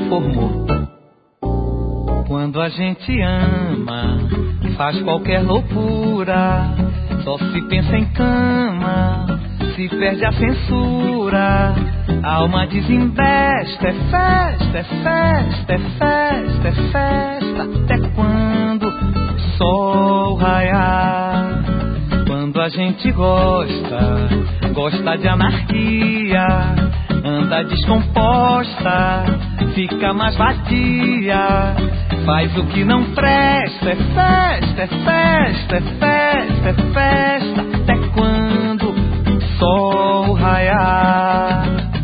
transformou. Quando a gente ama, faz qualquer loucura, só se pensa em cama, se perde a censura. A alma desembesta, é festa, é festa, é festa, é festa, até quando o sol raiar. Quando a gente gosta, gosta de anarquia, anda descomposta, fica mais vadia, faz o que não presta, é festa, é festa, é festa, é festa, até quando o sol raiar.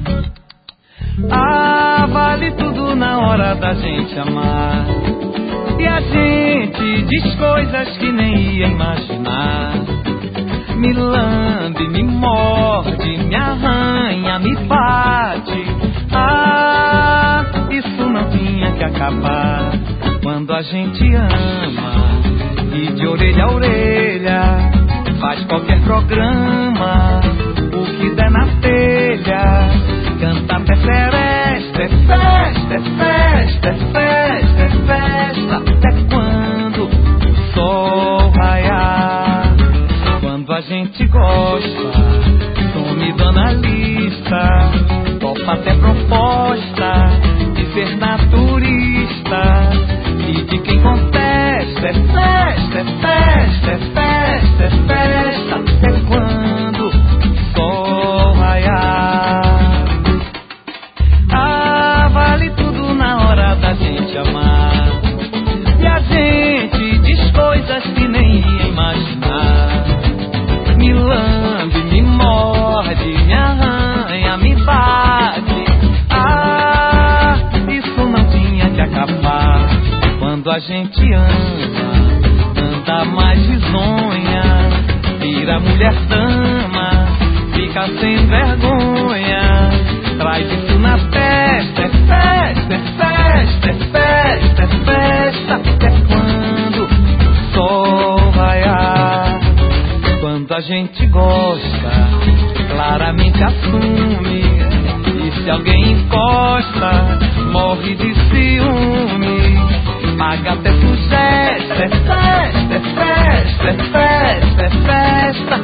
Ah, vale tudo na hora da gente amar, e a gente diz coisas que nem ia imaginar. Me lambe, me morde, me arranha, me bate. Ah, isso não tinha que acabar. Quando a gente ama e de orelha a orelha faz qualquer programa, o que der na telha, canta até seresta, é festa, é festa, é festa, é festa, até quando o sol raiar. Quando a gente gosta, some dando a lista, topa até proposta de ser naturista, e de quem contesta, é festa, é festa, é festa, é festa, até quando o sol raiar. Ah, vale tudo na hora da gente amar, e a gente diz coisas que nem ia imaginar. Me lambe, me morde, me arranha, me bate. Ah, isso não tinha que acabar. Quando a gente ama, anda mais risonha, vira mulher dama, fica sem vergonha, traz isso na festa, é festa, é festa, é festa, é festa, até quando o sol raiar. Quando a gente gosta, claramente assume, e se alguém encosta, morre de ciúme, paga até sugesta, é festa, é festa, é festa, é festa,